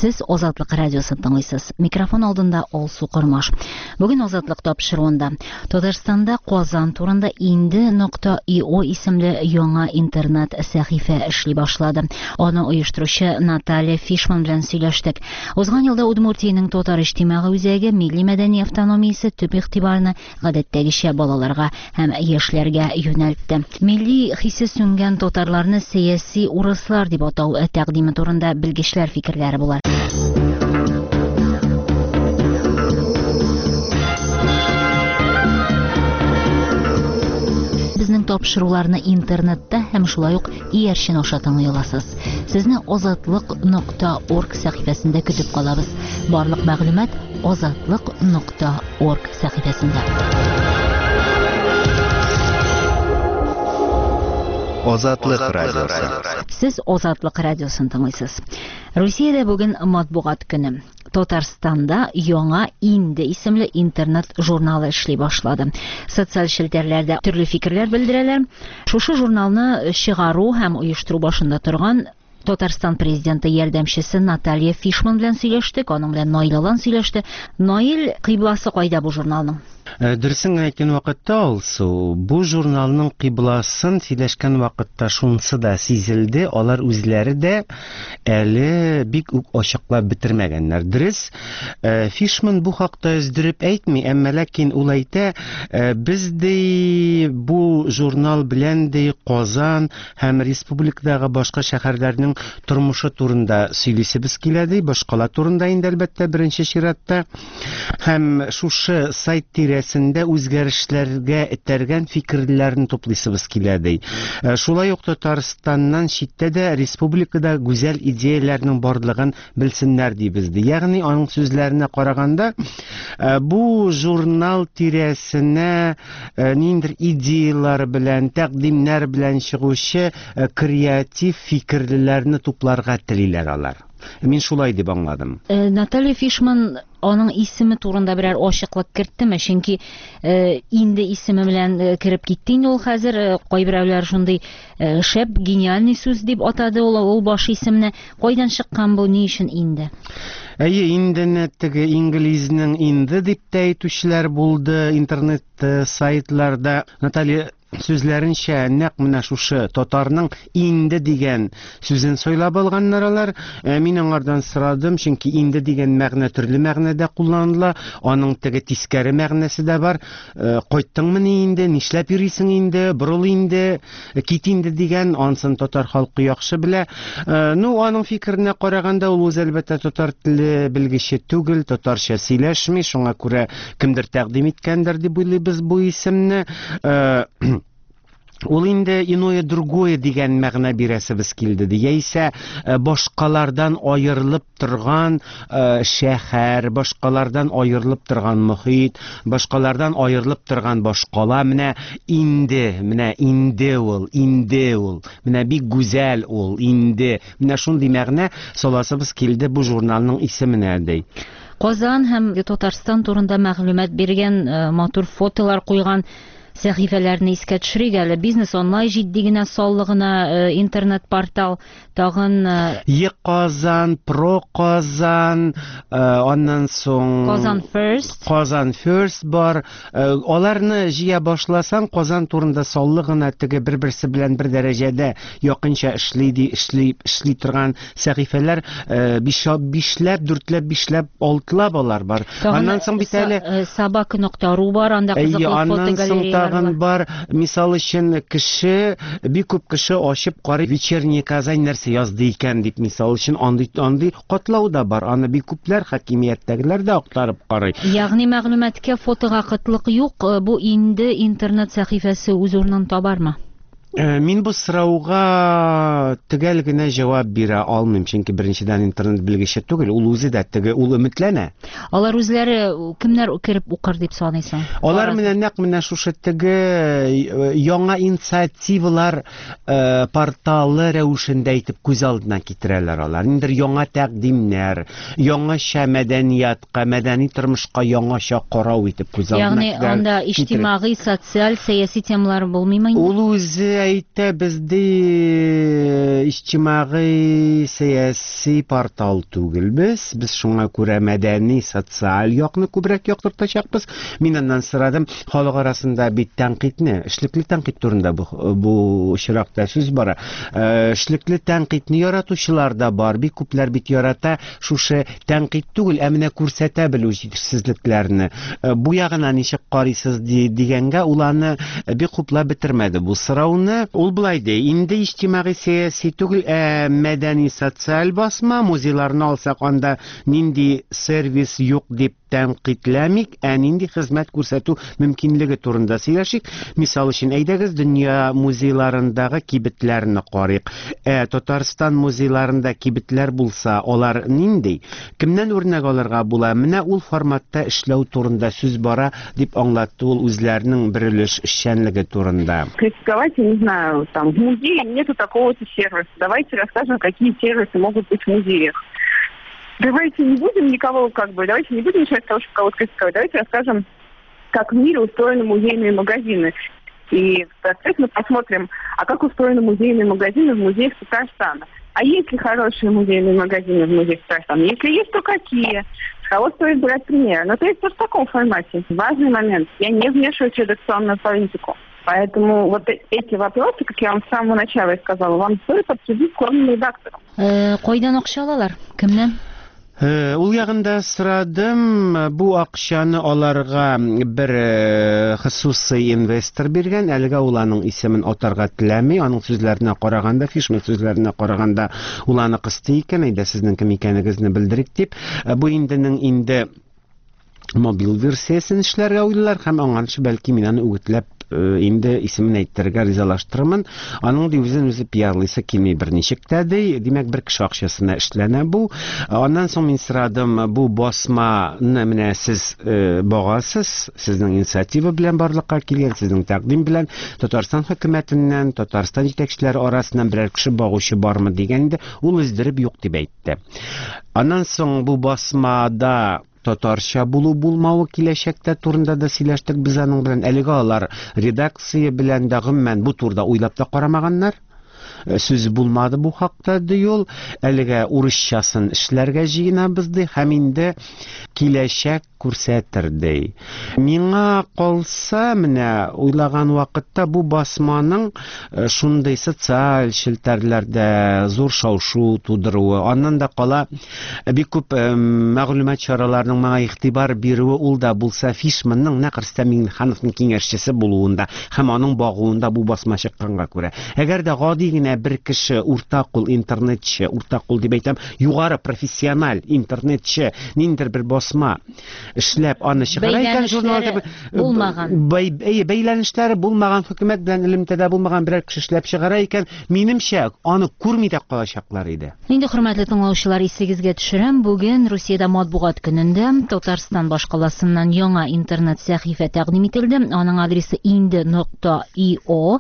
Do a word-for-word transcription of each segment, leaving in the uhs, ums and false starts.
Сез Азатлык радиосын тыңлыйсыз. Микрофон алдында Алсу Кормаш. Бүген Азатлык тапшыруында Татарстанда Казан турында инде нокта и о исемле яңа интернет сәхифә эшли башлады. Аны оештыручы Наталья Фишман белән сөйләштек. Узган елда Удмуртиянең татар иҗтимагый үзәге милли мәдәни автономиясе төп игътибарны гадәттәгечә балаларга һәм яшьләргә юнәлтте. Милли хисе сүнгән татарларны сәяси урыслар дип атау тәкъдиме турында белгечләр фикерләре була. Безнең тапшыруларны интернетта һәм шулай ук иярчен аша тыңлый аласыз. Сезне азатлык нокта орг сәхифәсендә көтеп калабыз. Барлык мәгълүмат азатлык нокта орг сәхифәсендә. Азатлык радиосы. Сез Азатлык радиосын тыңлыйсыз. Русиядә бүген матбугат көне. Татарстанда яңа инде исемле интернет журналы эшли башлады. Социаль челтәрләрдә төрле фикерләр белдерәләр. Шушы журналны чыгару һәм оештыру башында торган Татарстан президенты ярдәмчесе Наталья Фишман белән сөйләштек, аның белән Наил Алан сөйләште. Наил, кыйбласы кайда бу журналның? Дөресен әйткән вакытта Алсу, бу журналның кыйбласын сөйләшкән вакытта шунсы да сизелде, алар үзләре дә әле бик үк ачыклап бетермәгәннәр. Дөрес, Фишман бу хакта өздереп әйтми, әмма ләкин ул әйтә, без дә бу журнал белән дә Казан һәм республикадагы башка шәһәрләрнең тормышы турында сөйлисебез килә ди, башкалар турында инде әлбәттә беренче чиратта. Һәм шушы сайт тирәсендә үзгәрешләргә этәргән фикерләрне туплыйсыбыз килә ди. Шулай ук Татарстаннан читтә дә республикада гүзәл идеяләрнең барлыгын белсеннәр дибез ди. Ягъни аның сүзләренә караганда, бу журнал тирәсенә ниндидер идеялар белән, тәкъдимнәр белән чыгучы креатив фикерләрне тупларга телиләр алар. Мин шулай дип аңладым. Наталья Фишман аның исеме турында берәр ачыклык кертеме? Чөнки инде исеме белән кирип китте инде ул хәзер. Кайберәүләр шундый шәп, гениальный сүз дип атады ул ул баш исемне. Кайдан чыккан бу, ни өчен инде? Әйе, инде теге инглизнең инде дип әйтүчеләр булды интернет сайтларда. Наталья сүзләренчә, нәкъ менә шушы татарның инде дигән сүзен сөйләп алганнар алар. Мин аңардан сорадым, чөнки инде дигән мәгънә төрле мәгънәдә кулланыла. Аның теге тискәре мәгънәсе дә бар. Кайттыңмы инде, нишләп йөрисең инде, борыл инде, кит инде дигән, ансын татар халкы яхшы белә. Ну, аның фикеренә караганда, ул үз әлбәттә татар теле белгече түгел, татарча сөйләшми, шуңа күрә кемдер тәкъдим иткәндер дип уйлыйбыз бу исемне. Ул инде иное другое дигән мәгънә бирәсебез килде ди. Яисә башкалардан аерылып торган шәһәр, башкалардан аерылып торган мөхит, башкалардан аерылып торган башкала, менә инде, менә инде ул, инде ул, менә бик гүзәл ул, инде. Менә шундый мәгънә саласыбыз килде бу журналның исеменә ди. Казан һәм Татарстан турында мәгълүмат биргән, матур фотолар куйган сәхифәләрне искә төшерик әле. Бизнес онлайн җитди генә саллы гына интернет портал, тагын Е Казан, Про Казан, аннан соң Казан First. Казан First бар. Аларны җыя башласаң, Казан турында саллы гына теге бер-берсе белән бер дәрәҗәдә якынча эшли ди, эшли, эшли торган сәхифәләр бишләп, дүртләп, бишләп, алтылап алар бар. Аннан соң бит әле Собака нокта ру бар, анда кызыклы фотогалереялар бар. Мисал өчен кеше, бик күп кеше ачып карый, вечерний Казань нәрсә язды икән дип, мисал өчен андый андый катлау да бар. Аны бик күпләр хакимияттәгеләр дә актарып карый. Ягъни мәгълүматкә фотога кытлык юк, бу инде интернет сәхифәсе үз урынын табармы? Мин бу сорауга төгәл генә җавап бирә алмыйм, чөнки беренчедән интернет белгече түгел, ул үзе дә теге, ул өметләнә. Алар үзләре кемнәр кирип укыр дип саныйсың? Алар менә нәкъ менә шушы теге яңа инициативалар порталы рәвешендә итеп күз алдына китерәләр алар. Ниндер яңа тәкъдимнәр, яңаша мәдәниятка, мәдәни тормышка яңаша карау итеп күз алдына китерәләр. Ягъни анда иҗтимагый, социаль, сәяси темалар булмыймы? Ул үзе әйтә бездә иҗтимагый сәяси портал түгел без. Без шуңа күрә мәдәни, социаль якны күбрәк яктыртачакбыз. Мин аннан сорадым, халык арасында бит тәнкыйтьне, эшлекле тәнкыйть турында бу бу очракта сүз бара. Эшлекле тәнкыйтьне яратучылар да бар. Бик күпләр бит ярата шушы тәнкыйть түгел, ә менә күрсәтә белү җитешсезлекләрне. Бу ягына ничек карыйсыз дигәнгә ул аны бик хуплап бетермәде бу сорауны. Ул булай ди: инде иҗтимагый сәяси түгел, ә мәдәни социаль басма. Музейларны алсак, анда нинди сервис юк дип тәнкыйтьләмик, ә нинди хезмәт күрсәтү мөмкинлеге турында сөйләшик. Мисал өчен, әйдәгез дөнья музейларындагы кибетләрне карыйк. Ә Татарстан музейларында кибетләр булса, алар нинди? Кемнән үрнәк алырга була? Менә ул форматта эшләү турында сүз бара, дип аңлатты ул үзләренең бирелеш эшчәнлеге турында. Критиковать, я не знаю, там в музее нету такого-то сервиса. Давайте расскажем, какие сервисы могут быть в музеях. Давайте не будем никого, как бы, давайте не будем начать с того, чтобы кого-то критиковать. Давайте расскажем, как в мире устроены музейные магазины. И, соответственно, посмотрим, а как устроены музейные магазины в музеях Татарстана. А есть ли хорошие музейные магазины в музеях Татарстана? Если есть, то какие? С кого стоит брать пример? Ну, то есть вот в таком формате. Важный момент. Я не вмешиваюсь в редакционную политику. Поэтому вот эти вопросы, как я вам с самого начала сказала, вам стоит обсудить с главным редактором. Кайдан акча алалар? Кемнән? Ул ягында сорадым, бу акчаны аларга бер хосусый инвестор биргән. Әлегә ул аның исемен атарга теләми. Аның сүзләренә караганда, Фишман сүзләренә караганда, ул аны кысты икән. Әйдә, сезнең кем икәнегезне белдерик дип. Бу инденең инде мобил версиясын эшләргә уйлыйлар һәм аңанчы бәлки мин аны үгетләп инде исемен әйтергә ризалаштырырмын. Аның ди үзен үзе пиарлыйсы килми берничек тә ди. Димәк, бер кеше акчасына эшләнә бу. Аннан соң мин сорадым, бу басманы менә сез багасыз, сезнең инициатива белән барлыкка килгән, сезнең тәкъдим белән Татарстан хөкүмәтеннән, Татарстан җитәкчеләре арасыннан берәр кеше багучы бармы дигәндә, ул өздереп юк дип әйтте. Аннан соң бу басмада татарча булу булмавы киләчәктә турында да сөйләштек без аның белән. Әлегә алар редакция белән дә гомумән бу турыда уйлап та карамаганнар. Сүз булмады бу хакта ди ул. Әлегә урысчасын эшләргә җыенабыз ди һәм инде киләчәк күрсәтер ди. Миңа калса, менә уйлаган вакытта бу басманың шундый социаль челтәрләрдә зур шау-шу тудыруы, аннан да кала бик күп мәгълүмат чараларының моңа игътибар бирүе, ул да булса Фишманның Нәкърстә Миңнехановның киңәшчесе булуында һәм аның багуында бу басма чыкканга күрә. Әгәр дә гади генә бер кеше, уртакул интернетче, уртакул дип әйтәм, югары профессиональ интернетче ниндидер бер басма эшләп аны чыгара икән, журналда булмаган, бәйләнешләре булмаган, хөкүмәт белән элемтәдә булмаган берәр кеше эшләп чыгара икән, минемчә аны күрми дә калачаклар иде. Инде, хөрмәтле тыңлаучылар, исегезгә төшерәм, бүген Русиядә матбугат көнендә Татарстан башкаласыннан яңа интернет сәхифә тәкъдим ителде. Аның адресы инде нокта и о.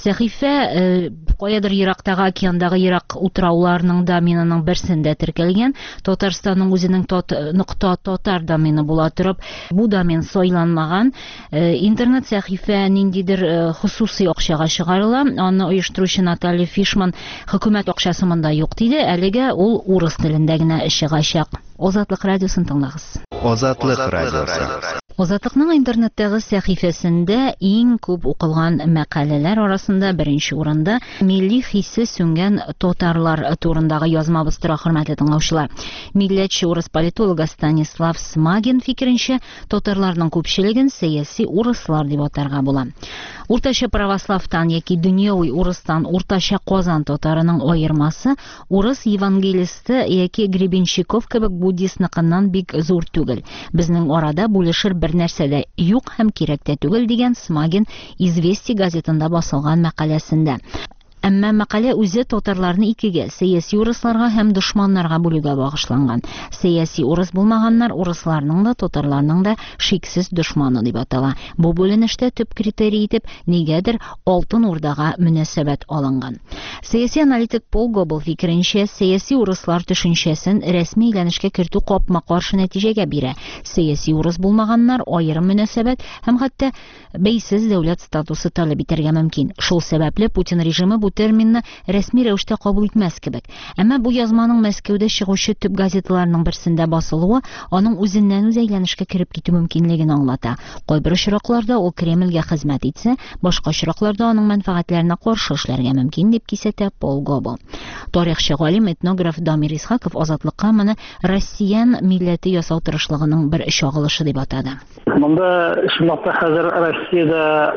Сәхифә каядыр ерактагы океандагы ерак утрауларның доменының берсендә теркәлгән. Татарстанның үзенең нокта татар домены була торып, бу домен сайланмаган. Интернет сәхифә ниндидер хусусый акчага чыгарыла. Аны оештыручы Наталья Фишман хөкүмәт акчасы монда юк диде. Әлегә ул урыс телендә генә чыгачак. Азатлык радиосын тыңлагыз. Азатлык радиосы. Азатлыкның интернеттагы сәхифәсендә иң күп укылган мәкаләләр арасында беренче урында милли хиссе сүнгән татарлар турындагы язмабыз тора, хөрмәтле тыңлаучылар. Милләтче урыс политологы Станислав Смагин фикеренчә, татарларның күпчелеген сәяси урыслар дип атарга була. Уртача православтан яки дөньяви урыстан уртача Казан татарының аермасы урыс евангелисты яки Гребенщиков кебек буддистныкыннан бик зур түгел. Безнең арада бүлешер бер нәрсә дә юк һәм кирәк тә түгел, дигән Смагин Известия газетында басылган мәкаләсендә. Әмма мәкалә үзе татарларны икегә, сәяси урысларга һәм дошманнарга бүлүгә багышланган. Сәяси урыс булмаганнар урысларның да, татарларның да шиксез дошманы дип атала. Бу бүленештә төп критерий итеп нигәдер Алтын Урдага мөнәсәбәт алынган. Сәяси аналитик Пол Гобл фикеренчә, сәяси урыслар төшенчәсен рәсми әйләнешкә кертү капма-каршы нәтиҗәгә бирә. Сәяси урыс булмаганнар аерым мөнәсәбәт һәм хәтта бәйсез дәүләт статусы таләп итәргә мөмкин. Шул сәбәпле Путин режимы бу терминны рәсми рәвештә кабул итмәс кебек. Әмма бу язманың Мәскәүдә чыгучы төп газеталарның берсендә басылуы аның үзеннән үз әйләнешкә кереп китү мөмкинлеген аңлата. Кайбер очракларда ул Кремльгә хезмәт итсә, башка очракларда аның мәнфәгатьләренә каршы эшләргә мөмкин дип кисәтә Пол Гобл. Тарихчы галим этнограф Дамир Исхаков азатлыкка моны Россиян милләте ясау тырышлыгының бер чагылышы дип атады. Монда шундый хәзер Россиядә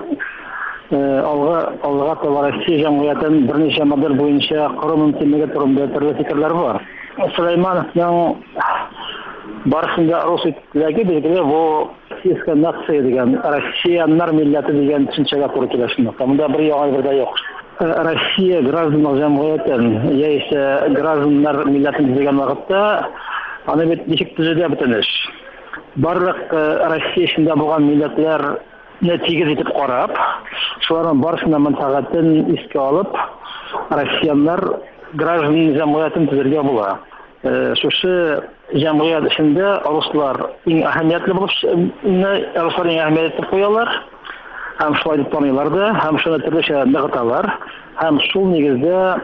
алга алга таба Россия җәмгыятен берничә модель буенча кору мөмкинлеге турында төрле фикерләр бар. Сулеймановның барысында рус итләге билгеле бу российская нация дигән, россияннар милләте дигән төшенчәгә туры килә шундый. Монда бер ягы бер дә юк. Россия гражданлар җәмгыятен яисә гражданнар милләтен дигән вакытта аны бит ничек төзедә бетенеш. Барлык Россия эчендә булган милләтләр нәтиҗә итеп карап, шуларның барысына мәнфәгатен искә алып, россияннар граждан җәмгыятен төзергә була. Шушы җәмгыять эчендә руслар иң әһәмиятле булып, руслар иң әһәмиятле куялар, һәм шулай дип таныйлар да, һәм шуны төрлечә ныгыталар, һәм шул нигездә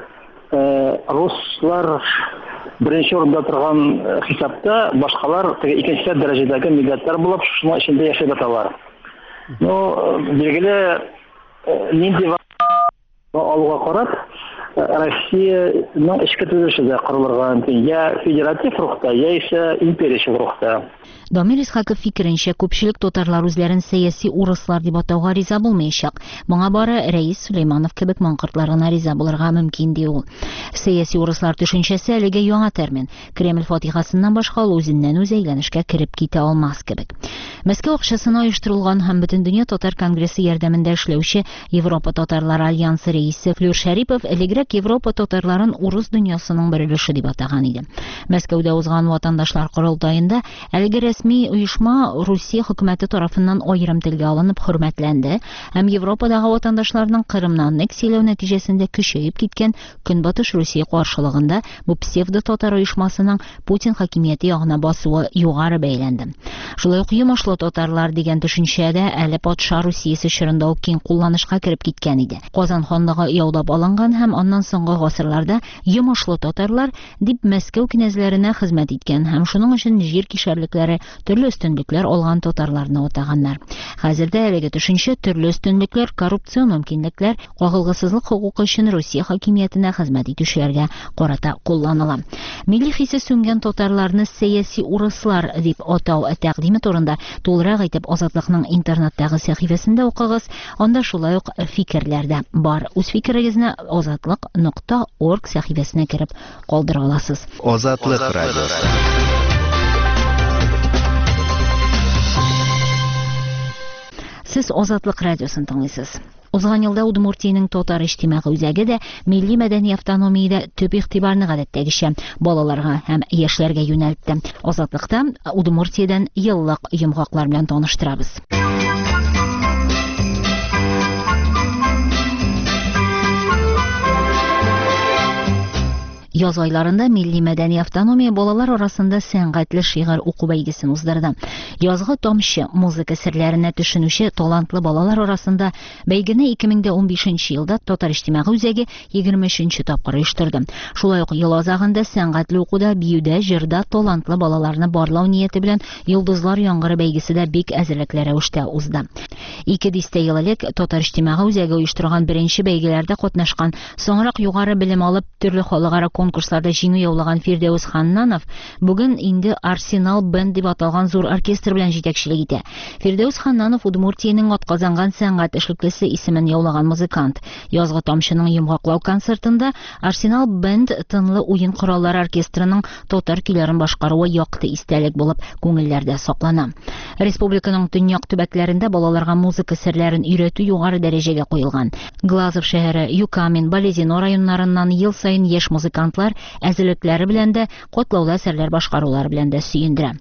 руслар беренче урында торган хисапта, башкалар икенче дәрәҗәдәге милләтләр булып, шуның эчендә яшәп яталар. Ну, билгеле, нинди алуга карап, Россиянең эчке төзелеше дә корылырга мөмкин. Я федератив рухта, яисә империя рухта. Дамир Исхаков фикеренчә, күпчелек татарлар үзләрен сәяси урыслар дип атауга риза булмаячак. Моңа бары Рәис Сулейманов кебек маңкортларына риза булырга мөмкин ди ул. Сәяси урыслар төшенчәсе әлегә яңа термин. Кремль фатихасыннан башка ул үзеннән үз әйләнешкә кереп китә алмас кебек. Мәскәү акчасына оештырылган һәм бөтен дөнья татар конгрессы ярдәмендә эшләүче Европа татарлары альянсы рәисе Флюр Шәрипов элегрәк Европа татарларын урыс дөньясының бер өлеше дип атаган иде. Мәскәүдә узган ватандашлар корылтаенда әлеге рәсми оешма Русия хөкүмәте тарафыннан аерым телгә алынып хөрмәтләнде һәм Европадагы ватандашларның Кырымны аннексияләү нәтиҗәсендә көчәеп киткән Көнбатыш Русия каршылыгында бу псевдо татар оешмасының Путин хакимияте ягына басуы югары бәйләнде. Шулай ук йомышлы татарлар дигән төшенчәдә әле патша Русиясе чорында ук киң кулланышка кереп киткән иде. Казан ханлыгы яулап алынган һәм аннан соңгы гасырларда йомышлы татарлар дип Мәскәү князьләренә хезмәт иткән һәм шуның өчен җир кишәрлекләре, төрле өстенлекләр алган татарларны атаганнар. Хәзердә әлеге төшенчә төрле өстенлекләр, коррупцион мөмкинлекләр, кагылгысызлык хукукы өчен Русия хакимиятенә хезмәт итүчеләргә карата кулланыла. Милли хисе сүнгән татарларны сәяси урыслар дип атау тәкъдиме турында тулырак әйтеп Азатлыкның интернеттагы сәхифәсендә укыгыз. Анда шулай ук фикерләр дә бар. Үз фикерегезне азатлык нокта орг сәхифәсенә кереп калдыра аласыз. Азатлык радиосы. Сез Азатлык радиосын тыңлыйсыз. Узган елда Удмуртиянең татар иҗтимагый үзәге дә милли мәдәни автономиядә төп игътибарны гадәттәгечә балаларга һәм яшьләргә юнәлтте. Азатлыкта Удмуртиядән еллык йомгаклар белән таныштырабыз. Яз айларында милли мәдәни автономия балалар арасында сәнгатьле шигырь уку бәйгесен уздырды. Язгы тамчы музыка серләренә төшенүче талантлы балалар арасында бәйгене ике мең дә унбишенче елда Татар иҗтимагый үзәге егерме өченче тапкыр оештырды. Шулай ук ел азагында сәнгатьле укуда, биюдә, җырда талантлы балаларны барлау нияте белән Йолдызлар яңгыры бәйгесе дә бик әзерлекле рәвештә узды. Ике дистә ел элек Татар иҗтимагый үзәге оештырган беренче бәйгеләрдә катнашкан, соңрак югары белем алып, төрле халыкара конкурсларда җиңү яулаган Фирдәүс Ханнанов бүген инде Арсенал бенд дип аталган зур оркестр белән җитәкчелек итә. Фирдәүс Ханнанов Удмуртиянең атказанган сәнгать эшлеклесе исемен яулаган музыкант. Язгы тамчының йомгаклау концертында Арсенал бенд тынлы уен кораллары оркестрының татар көйләрен башкаруы якты истәлек булып күңелләрдә саклана. Республиканың төньяк төбәкләрендә балаларга музыка серләрен өйрәтү югары дәрәҗәгә куелган. Глазов шәһәре, Юкамин, Болезино районнарыннан ел сайын яшь музыкантлар әзерлекләре белән дә, катлаулы әсәрләр башкарулары белән дә сөендерә.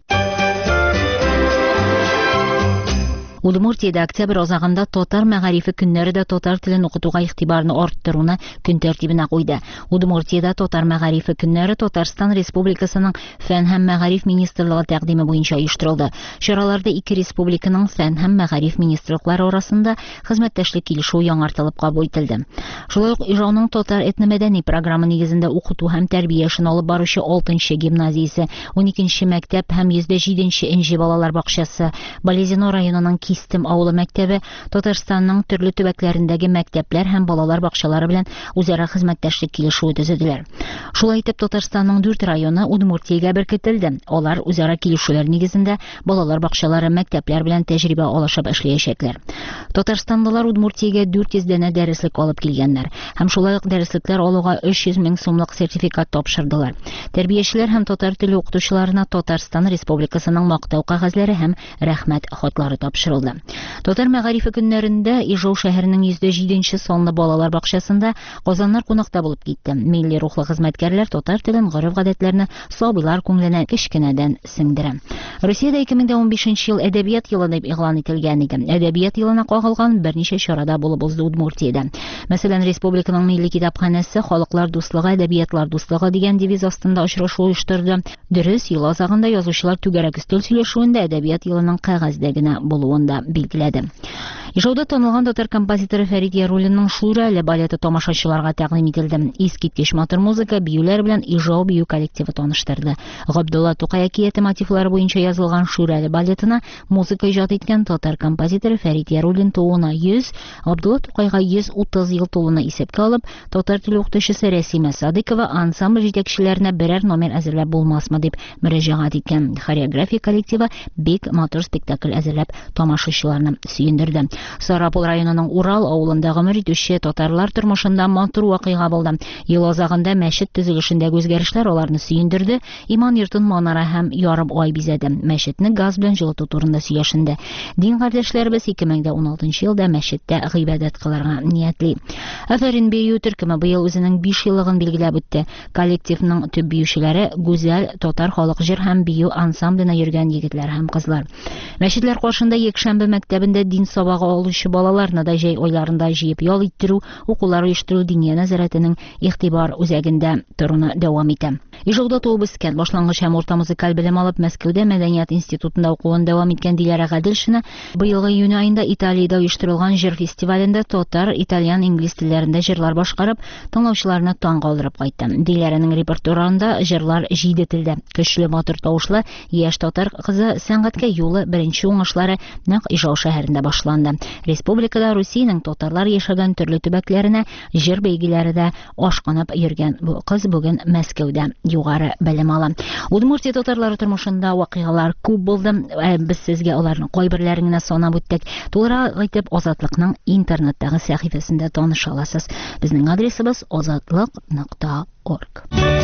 Удмуртиядә октябрь азагында татар мәгарифе көннәре дә татар телен укытуга игътибарны арттыруны көн тәртибенә куйды. Удмуртиядә татар мәгарифе көннәре Татарстан Республикасының Фән һәм мәгариф министрлыгы тәкъдиме буенча оештырылды. Чараларда ике республиканың фән һәм мәгариф министрлыклары арасында хезмәттәшлек килешү яңартылып кабул ителде. Шулай ук Ижауның татар этномәдәни программы нигезендә укыту һәм тәрбия эшен алып баручы алтынчы гимназиясе, уникенче мәктәп һәм йөз җиденче энҗе балалар бакчасы, Болезино районының Кистем авылы мәктәбе Татарстанның төрле төбәкләрендәге мәктәпләр һәм балалар бакчалары белән үзара хезмәттәшлек килешүе төзеделәр. Шулай итеп, Татарстанның дүрт районы Удмуртиягә беркетелде. Алар үзара килешүләр нигезендә балалар бакчалары, мәктәпләр белән тәҗрибә алышып эшләячәкләр. Татарстанлылар Удмуртиягә дүрт йөз дәнә дәреслек алып килгәннәр һәм шулай ук дәреслекләр алуга өч йөз мең сумлык сертификат тапшырдылар. Тәрбиячеләр һәм татар теле укытучыларына Татарстан Республикасының мактау кәгазьләре һәм рәхмәт хатлары тапшырылды. Татар мәгарифе көннәрендә Ижау шәһәренең йөз җиденче санлы балалар бакчасында казаннар кунакта булып китте. Милли рухлы хезмәткәрләр татар телен, гореф-гадәтләрне сабыйлар күңеленә кечкенәдән сеңдерә. Русиядә ике мең он бишенче ел әдәбият елы дип игълан ителгән иде. Әдәбият елына кагылган берничә чарада булып узды Удмуртиядә. Мәсәлән, республиканың милли китапханәсе халыклар дуслыгы, әдәбиятлар дуслыгы дигән девиз астында очрашу оештырды. Дөрес, ел азагында язучылар түгәрәк өстәл сөйләшүендә әдәбият елының кәгазьдә генә булуын да билгеләде. Ижауда танылган татар композиторы Фәрит Яруллинның Шүрәле балеты тамашачыларга тәкъдим ителде. Искиткеч матур музыка, биюләр белән Ижау бию коллективы таныштырды. Габдулла Тукай әкияте мотивлары буенча язылган Шүрәле балетына музыка иҗат иткән татар композиторы Фәрит Яруллин тууына йөз, Габдулла Тукайга йөз утыз ел тулуны исәпкә алып, татар теле укытучысы Рәсимә Садыкова ансамбль җитәкчеләренә берәр номер әзерләп булмасмы дип мөрәҗәгать иткән. Хореография коллективы бик матур спектакль әзерләп тамашачыларны сөендерде. Сарапул районының Урал авылында гомер итүче татарлар тормышында матур вакыйга булды. Ел азагында мәчет төзелешендәге үзгәрешләр аларны сөендерде. Иман йортын манара һәм ярым ай бизәде. Мәчетне газ белән җылыту турында сөйләшенде. Дин кардәшләребез ике мең он алтынчы елда мәчеттә гыйбадәт кылырга ниятли. Афәрин бию төркеме быел үзенең биш еллыгын билгеләп үтте. Коллективның төп биючеләре гүзәл татар халык җыр һәм бию ансамбленә йөргән егетләр һәм кызлар. Мәчетләр каршында якшәмбе мәктәбендә дин сабагы алучы балаларны да җәй айларында җыеп ял иттерү, укулар оештыру диния нәзарәтенең игътибар үзәгендә торуны дәвам итә. Ижауда туып үскән, башлангыч һәм урта музыкаль белем алып, Мәскәүдә Мәдәният институтында укуын дәвам иткән Диләрә Гаделшина быелгы июнь аенда Италиядә оештырылган җыр фестивалендә татар, итальян, инглиз телләрендә җырлар башкарып, тыңлаучыларны таң калдырып кайтты. Диләрәнең репертуарында җырлар җиде телдә. Көчле матур тавышлы яшь татар кызы сәнгатькә юлы беренче уңышлары нәкъ Ижау шәһәрендә башланды. Республикада Русиянең татарлар яшәгән төрле төбәкләренә җыр бәйгеләре дә ашкынып йөргән бу кыз бүген Мәскәүдә югары белем ала. Удмуртия татарлары тормышында вакыйгалар күп булды. Без сезгә аларның кайберләрен генә санап үттек. Туры әйтеп, Азатлыкның интернеттагы сәхифәсендә таныша аласыз. Безнең адресыбыз азатлык нокта орг.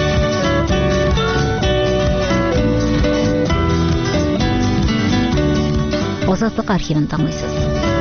Азатлык архивын тыңлыйсыз.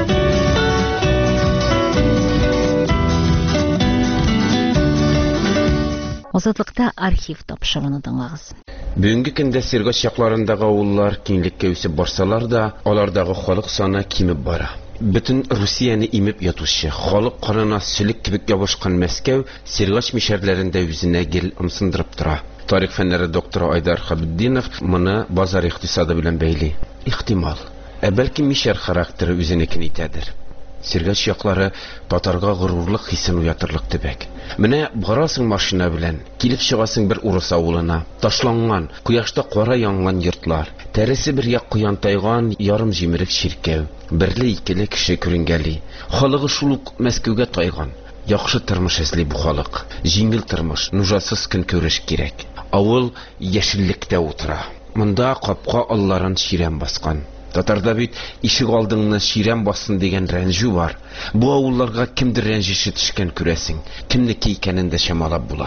Азатлыкта архив тапшыруны тыңлагыз. Бүгенге көндә Сиргач якларындагы авыллар киңлеккә үсеп барсалар да, алардагы халык саны кимеп бара. Бөтен Русияны имеп ятучы, халык канына сөлек кебек ябышкан Мәскәү Сиргач мишәрләрендә үзенә гел ымсындырып тора. Тарих фәннәре докторы Айдар Хабиддинов моны базар икътисады белән бәйли. Ихтимал, ә бәлки мишәр характеры үзенекен итәдер. Сиргач яклары татарга горурлык хисен уятырлык төбәк. Менә барасың машина белән, килеп чыгасың бер урыс авылына, ташланган, кояшта кара янган йортлар, тәресе бер як куян тайган, ярым җимерек чиркәү, берле икеле кеше күренгәли. Халыгы шул ук Мәскәүгә тайган. Яхшы тормыш эзли бу халык. Җиңел тормыш, нужасыз көн күреш кирәк. Авыл яшеллектә утыра. Монда капка алларын ширәм баскан. Татарда бит ишек алдыңны ширәм бассын дигән рәнҗү бар. Бу авылларга кимдер рәнҗеше төшкән күрәсең, кемнеке икәнен дә чамалап була.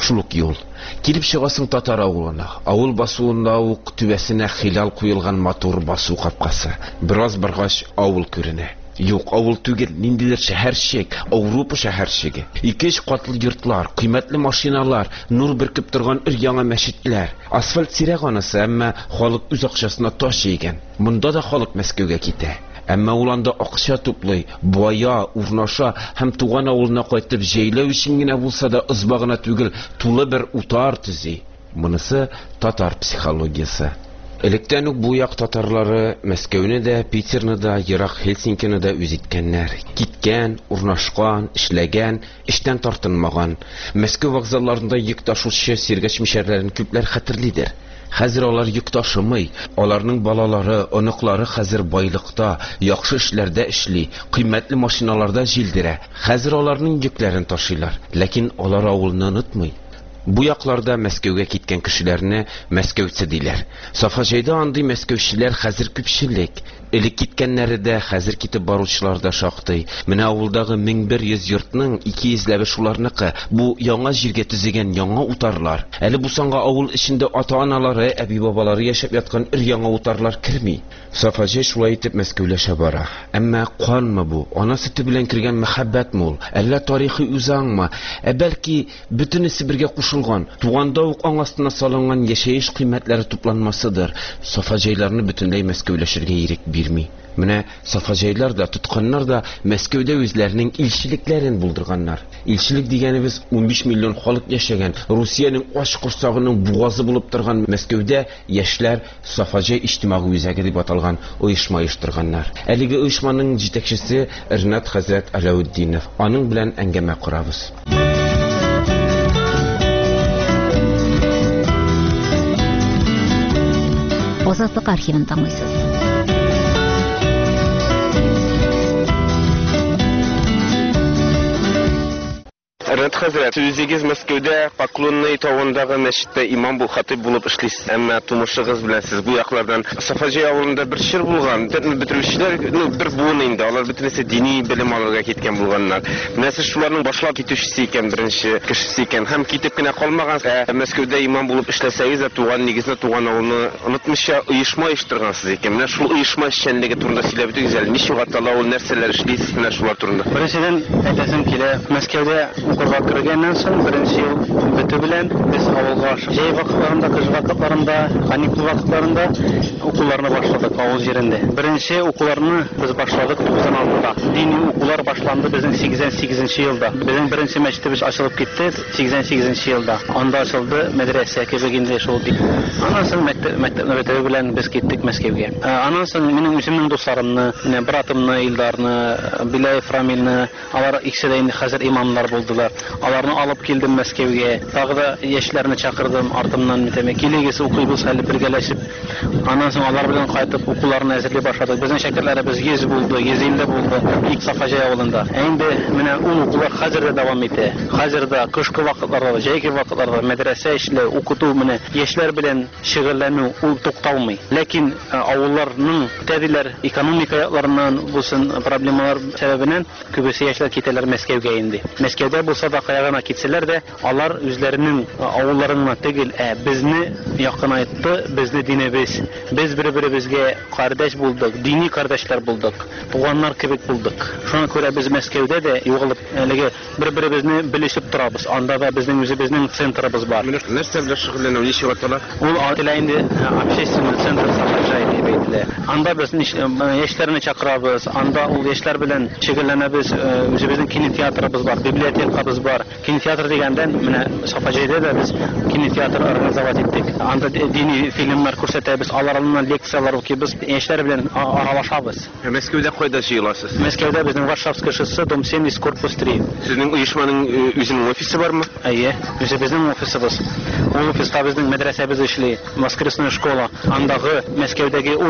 Шулук юл. Килеп чыгасың татар авылына. Авыл басуында ук түбәсенә хилал куелган матур басу капкасы. Бераз баргач авыл күренә. Юк, авыл түгел, ниндилер шәһәрчек, Авропа шәһәрчеге. Ике-өч катлы йортлар, кыйммәтле машиналар, нур бөркеп торган өр-яңа мәчетләр. Асфальт сирәк анысы, әмма халык үз акчасына таш җигән. Монда да халык Мәскәүгә китә. Әмма ул анда акча туплый, бая, урнаша һәм туган авылына кайтып җәйләү өчен генә булса да ызбагына түгел, тулы бер утар төзи. Монысы татар психологиясе. Электән үк бу як татарлары Мәскәүне дә, Питерны да, ерак Хельсинкины да үз иткәннәр. Киткән, урнашкан, эшләгән, эштән тартынмаган. Мәскәү вокзалларында йөк ташучы сиргәч мишәрләрен күпләр хәтерлидер. Хәзер алар йөк ташымый, аларның балалары, оныклары хәзер байлыкта, яхшы эшләрдә эшли, кыйммәтле машиналарда җилдерә. Хәзер аларның йөкләрен ташыйлар, ләкин алар авылны онытмый. Бу якларда Мәскәүгә киткән кешеләрне Мәскәүче диләр. Сафаҗайда андый мәскәүчеләр хәзер күпчелек. Элек киткәннәре дә, хәзер китеп баручылар да шактый. Менә авылдагы мең бер йөз йортның ике йөзләбе шуларныкы. Бу яңа җиргә төзегән яңа утарлар. Әле бу санга авыл эчендә ата-аналары, әби-бабалары яшәп яткан ир-яңа утарлар керми. Сафаҗай шулай итеп Мәскәүләшә бара. Әмма канмы бу? Ана сөте белән кергән мәхәббәтме ул? Әллә тарихи үзаңмы? Ә бәлки бөтенесе бергә кушылган, туганда ук аң астына салынган яшәеш кыйммәтләре тупланмасыдыр. Сафаҗайларны бөтенләй Мәскәүләшергә ирек бирми. Менә Сафаҗайлар да, тотканнар да Мәскәүдә үзләренең илчилекләрен булдырганнар. Илчилек дигәнебез ун биш миллион халык яшәгән, Русиянең ач корсагының бугазы булып торган Мәскәүдә яшьләр Сафаҗай иҗтимагый үзәге дип аталган оешма оештырганнар. Әлеге оешманың җитәкчесе Ринат хәзрәт Алауддинов. Аның белән әңгәмә корабыз. Азатлык архивын тыңлыйсыз. Ринат хәзрәт, үзегез Мәскәүдә Поклонный тавындагы мәчеттә имам бул хатип булып эшлисез. Әмма тумышыгыз белән сез бу яклардан Сафаҗай авылында бер чир булган. Бетерүчеләр, ну, бер буын инде. Алар бөтенесе дини белем алырга киткән булганнар. Менә сез шуларның башлап китүчесе икән, беренче кешесе икән. Һәм китеп кенә калмаган. Мәскәүдә имам булып эшләсәгез, туган нигезне, туган авылны онытмыйча оешма оештыргансыз икән. Менә шул оешма эшчәнлеге турында сөйләп үтегез әле. Ничек атала ул, нәрсәләр эшлисез менә шулар турында? Беренчедән әйтәсем килә, Мәскәүдә укырга кергәннән соң беренче ел бетү белән без авылга җәй вакытларында, кыш вакытларында, каникул вакытларында укуларны башладык авыл җирендә. Беренче укуларны без башладык туксан алтыда. Дини укулар башланды безнең сиксән сигезенче елда. Безнең беренче мәчетебез ачылып китте сиксән сигезенче елда. Анда ачылды мәдрәсә кебек инде шул дип. Аннан соң мәктәпне бетерү белән без киттек Мәскәүгә. Аннан соң минем үземнең дусларымны, менә братымны Илдарны, Билаев Рамилны, алар икесе дә инде хәзер имамнар булдылар. Аларны алып килдем Мәскәүгә. Тагы да яшьләрне чакырдым, артымнан митәме килегез укыйбыз хәле бергәләшеп. Аннан соң алар белән кайтып укуларны әзерләп башладык. Безнең шәкерләребез йөз булды, йөз илле булды ик Сафаҗай авылында. Инде менә ул укулар хәзер дә дәвам итә. Хәзер дә кышкы вакытларда, җәйге вакытларда мәдрәсә эшләү, укыту менә яшьләр белән шөгыльләнү ул тукталмый. Ләкин авылларның тәдиләр экономика якларыннан булсын проблемалар сәбәбеннән күбесе яшьләр китәләр Мәскәүгә инде. Мәскәүдә булса да каягына китсәләр дә, алар үзләренең авылларына түгел, ә безне якынайтты, безне динебез. Без бер-беребезгә кардәш булдык, дини кардәшләр булдык, туганнар кебек булдык. Шуңа күрә без Мәскәүдә дә югалып, әлеге бер-беребезне белешеп торабыз. Анда да безнең үзебезнең центрыбыз бар. Нәрсә белән шөгыльләнү ничек атала? Ул атыла инде общественный центр Сафаҗай дип әйтелә. Анда без яшьләрне чакырабыз, анда ул яшьләр белән шөгыльләнәбез. Үзебезнең кинотеатрыбыз бар, библиотекабыз бар. Кинотеатр дигәндән менә Сафаҗайда да без кинотеатр организовать иттек. Анда дини фильмнар күрсәтәбез, аларның лекциялар укыйбыз, яшьләр белән аралашабыз. Мәскәүдә кайда җыеласыз? Мәскәүдә безнең Варшавская шоссе, дом семьдесят, корпус три. Сезнең оешманың үзенең офисы бармы? Әйе, үзебезнең офисыбыз. Ул офиста безнең мәдрәсәбез эшли, воскресная школа. Андагы Мәскәүдәге ул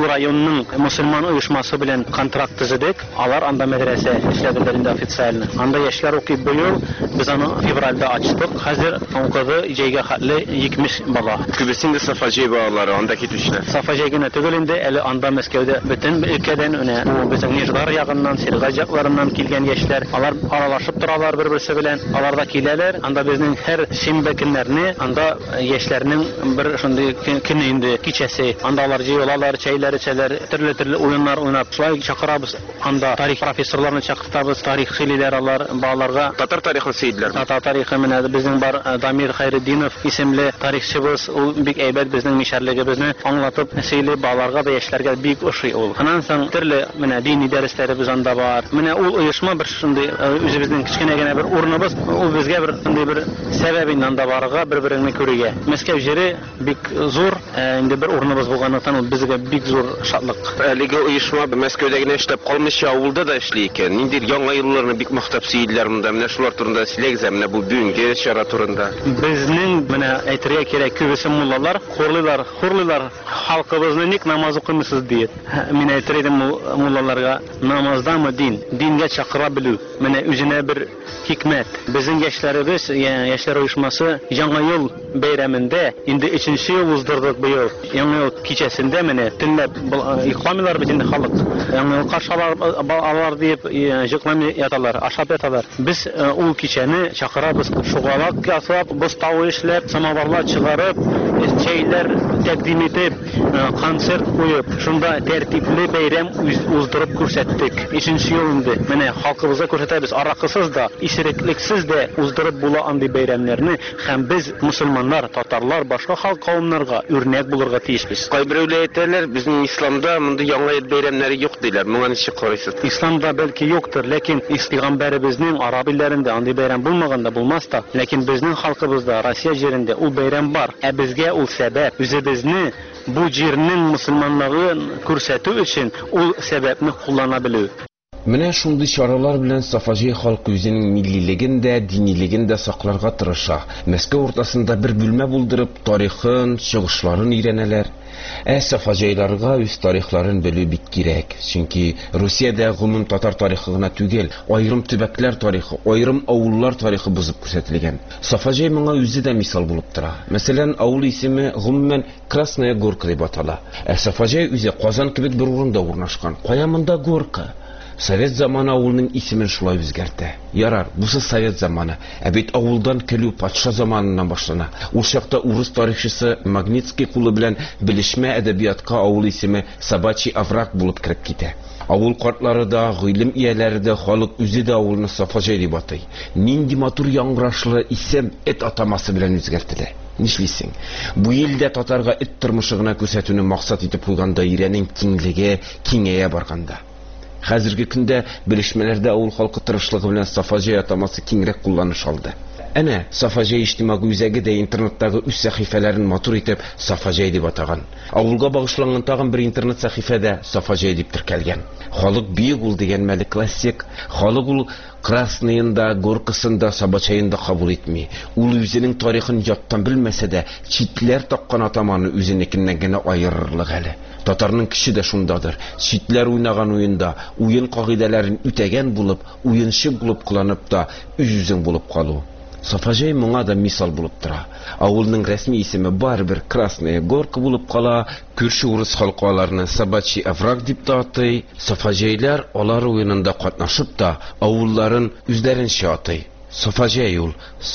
ул районның мусульман оешмасы белән контракт төзедек. Алар анда мәдрәсә эшләделәр инде официально. Анда яшьләр укый быел. Без аны февральдә ачтык. Хәзер укыды җәйгә хәтле егерме бала. Күбесен дә Сафаҗай балалары анда китүчеләр. Сафаҗай генә түгел инде, әле анда Мәскәүдә бөтен өлкәдән үне безнең Нижгар ягыннан, Сергай якларыннан килгән яшьләр. Алар аралашып торалар бер-берсе белән. Алар да киләләр. Анда безнең һәр шимбә көннәрне анда яшьләрнең бер шундый көне инде кичәсе. Анда алар җыелалар, чәйләр эчәләр, төрле-төрле уеннар уйнап. Шулай чакырабыз. Анда тарих профессорларны чакыртабыз, тарих сөйлиләр алар балаларга. Татар тарихын сөйдиләр. Татар тарихы менә безнең бар Дамир Хайретдинов исемле тарихчыбыз. Ул бик әйбәт безнең мишәрлегебезне аңлатып сөйли, балаларга да яшьләргә бик ошый ул. Аннан соң төрле менә дини дәресләребез анда бар. Менә ул оешма бер шундый үзебезнең кичкенә генә бер урыныбыз, ул безгә бер шундый бер сәбәбен анда барырга, бер-береңне күрергә. Мәскәү җире бик зур, инде бер урыныбыз булганлыктан ул безгә бик зур шатлык. Әлеге оешма Мәскәүдә генә эшләп калмыйча, авылда да эшли икән. Нинди яңа елларны бик мактап сөйдиләр монда. Менә шулар турында сөйләгез, менә бу бүгенге чара турында. Безнең менә әйтергә кирәк, күбесе муллалар хурлыйлар, хурлыйлар халкыбызны ник намаз укымыйсыз дип. Мин әйтер идем муллаларга, намаздамы дин, дингә чакыра белү. Менә үзенә бер хикмәт. Безнең яшьләребез, яшьләр оешмасы яңа ел бәйрәмендә инде өченче ел уздырдык быел. Яңа ел кичәсендә менә төнләп йокламыйлар бит инде халык. Яңа ел каршылар алар дип йокламый яталар, ашап яталар. Без ул кичәне чакырабыз, шугалак ясап, боз тавы эшләп, самоварлар чыгарып, чәйләр тәкъдим итеп, концерт куеп, шунда тәртипле бәйрәм уздырып күрсәттек. Өченче ел инде. Менә халкыбызга күрсәтәбез, аракысыз да, исереклексез дә уздырып була андый бәйрәмнәрне, һәм без мусульманнар, татарлар, башка халык кавымнарга үрнәк булырга тиешбез. Кайберәүләр әйтәләр, безнең исламда монда яңа ел бәйрәмнәре юк диләр. Моңа ничек карыйсыз? Исламда бәлки юктыр, ләкин пәйгамбәребезнең араб илләрендә андый бәйрәм булмаганда булмас та, ләкин безнең халкыбызда, Россия җирендә ул бәйрәм бар. Ә безгә ул сәбәп. Үзебезне бу җирнең мусульманлыгын күрсәтү өчен ул сәбәпне куллана белү. Менә шундый чаралар белән Сафаҗай халкы үзенең миллилеген дә, динилеген дә сакларга тырыша. Мәскәү уртасында бер бүлмә булдырып, тарихын, чыгышларын өйрәнәләр. Ә Сафаҗайларга үз тарихларын белү бик кирәк. Чөнки Русиядә гомум татар тарихы гына түгел, аерым төбәкләр тарихы, аерым авыллар тарихы бузып күрсәтелгән. Сафаҗай моңа үзе дә мисал булып тора. Мәсәлән, авыл исеме гомумән Красная Горка дип атала. Ә Сафаҗай үзе Казан кебек бер урында урнашкан. Кая монда Горка? Совет заманы авылның исемен шулай үзгәртә. Ярар, бусы совет заманы. Ә бит авылдан килү патша заманынан башлана. Ул чакта урыс тарихчысы Магнитский кулы белән белешмә әдәбиятка авыл исеме Собачий овраг булып кереп китә. Авыл картлары да, гыйлем ияләре дә, халык үзе дә авылны Сафаҗай дип атый. Нинди матур яңгырашлы исем эт атамасы белән үзгәртелә. Нишлисең? Бу илдә татарга эт тормышы гына күрсәтүне максат итеп куйган даирәнең киңлеге киңәя барганда. Хәзерге көндә белешмәләрдә авыл халкы тырышлыгы белән Сафаҗай атамасы киңрәк кулланыш алды. Әнә Сафаҗай иҗтимагый үзәге дә интернеттагы үз сәхифәләрен матур итеп Сафаҗай дип атаган. Авылга багышланган тагын бер интернет сәхифәдә Сафаҗай дип теркәлгән. Халык биек ул дигән мәле классик. Халык ул Красныйында, Горкасында, Собачаенда кабул итми. Ул үзенең тарихын яттан белмәсә дә, читләр таккан атаманы үзенекеннән генә аерырлык әле. Татарның кеше дә шундадыр. Читләр уйнаган уенда, уен кагыйдәләрен үтәгән булып, уенчы булып кыланып та үз-үзең булып калу. Сафаҗай моңа да мисал булып тора. Авылның рәсми исеме барбер Красная Горка булып кала, күрше урыс халкы аларны Собачий овраг дип та атый. Сафаҗайлар алар уенында катнашып та авылларын үзләренчә атый. Сафаҗай ул,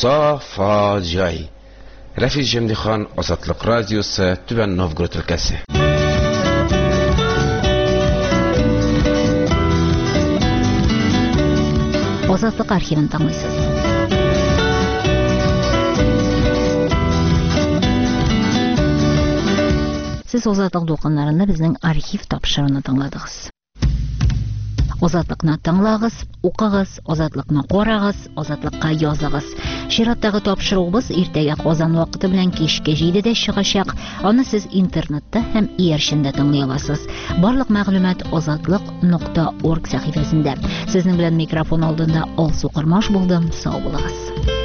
Сафаҗай. Рафис Җәмдихан, Азатлык радиосы, Түбән Новгород өлкәсе. Азатлык архивын тыңлыйсыз. Сез Азатлык дулкыннарында безнең архив тапшыруны тыңладыгыз. Азатлыкны тыңлагыз, укыгыз, Азатлыкны карагыз, Азатлыкка языгыз. Чираттагы тапшыруыбыз иртәгә Казан вакыты белән кичке җидедә чыгачак. Аны сез интернетта һәм иярчендә тыңлый аласыз. Барлык мәгълүмат азатлык нокта орг сәхифәсендә. Сезнең белән микрофон алдында Алсу Кырмаш булдым. Сау булыгыз.